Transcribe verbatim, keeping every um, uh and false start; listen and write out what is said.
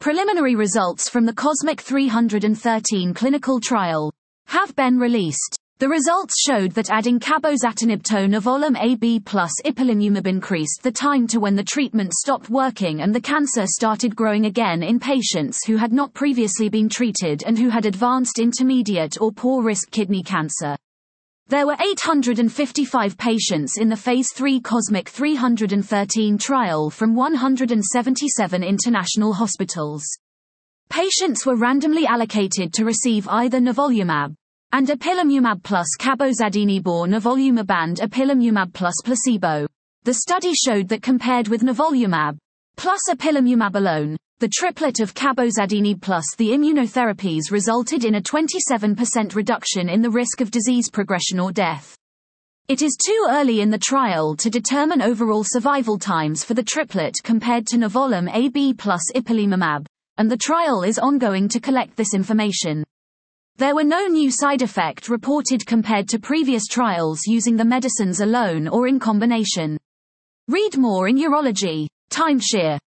Preliminary results from the COSMIC three hundred thirteen clinical trial have been released. The results showed that adding cabozantinib to nivolumab A B plus ipilimumab increased the time to when the treatment stopped working and the cancer started growing again in patients who had not previously been treated and who had advanced intermediate or poor-risk kidney cancer. There were eight hundred fifty-five patients in the Phase three COSMIC three hundred thirteen trial from one hundred seventy-seven international hospitals. Patients were randomly allocated to receive either nivolumab and ipilimumab plus cabozantinib or nivolumab and ipilimumab plus placebo. The study showed that compared with nivolumab plus ipilimumab alone, the triplet of cabozantinib plus the immunotherapies resulted in a twenty-seven percent reduction in the risk of disease progression or death. It is too early in the trial to determine overall survival times for the triplet compared to nivolumab A B plus ipilimumab, and the trial is ongoing to collect this information. There were no new side effects reported compared to previous trials using the medicines alone or in combination. Read more in Urology. Timeshare.